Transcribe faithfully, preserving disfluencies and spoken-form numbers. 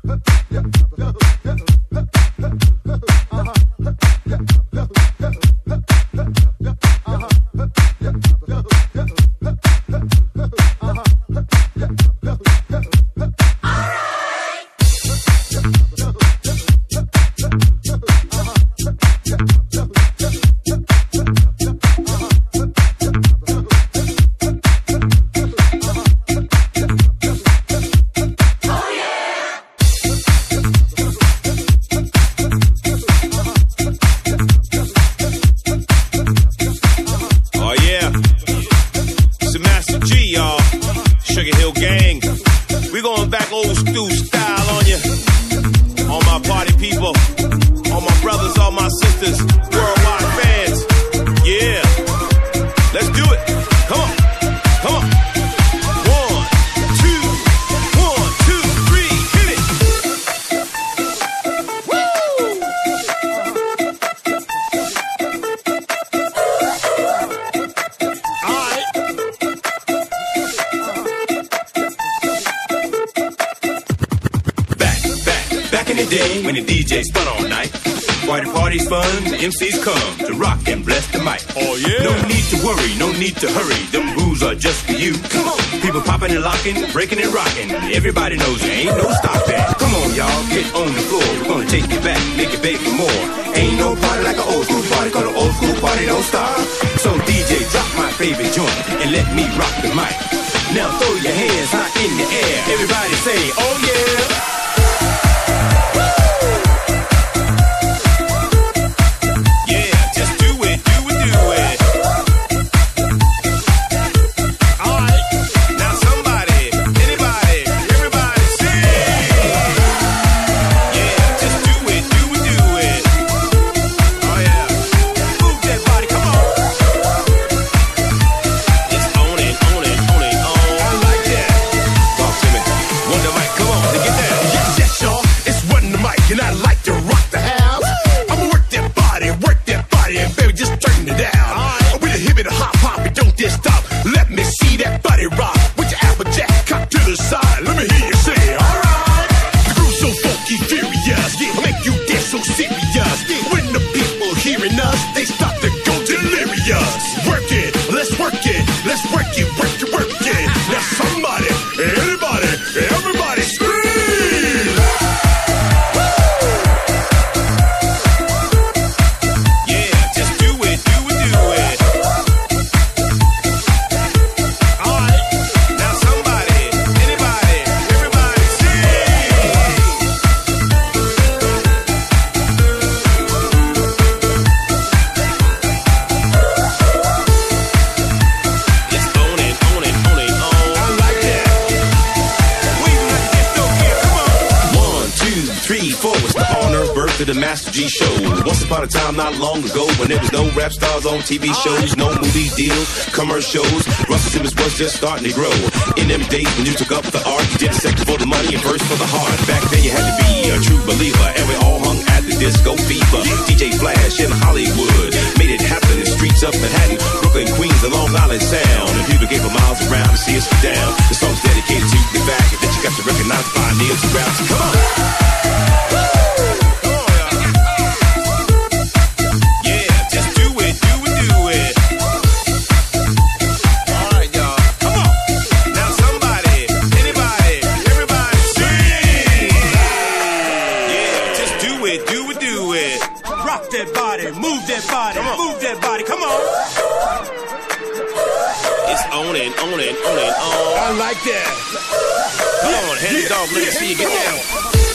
When the D J spun all night, why the party's fun, the M Cs come to rock and bless the mic. Oh yeah. No need to worry, no need to hurry. Them rules are just for you. Come on. People popping and locking, breaking and rocking. Everybody knows there ain't no stopping. Come on, y'all, get on the floor. We're gonna take you back, make it big for more. Ain't no party like an old school party, cause an old school party don't stop. So D J, drop my favorite joint and let me rock the mic. Now throw your hands high in the air. Everybody say, oh yeah. The Master G Show. Once upon a time, not long ago, when there was no rap stars on T V shows, no movie deals, commercials, Russell Simmons was just starting to grow. In them days when you took up the art, you did the second for the money and first for the heart. Back then you had to be a true believer, and we all hung at the disco fever. D J Flash in Hollywood made it happen in streets of Manhattan, Brooklyn, Queens, and Long Island Sound. And people gave for miles around to see us down. The song's dedicated to the fact that you got to recognize the pioneers and grounds. Come on! On and on and on and on. I like that. Come on, hand it off, let me see you get down.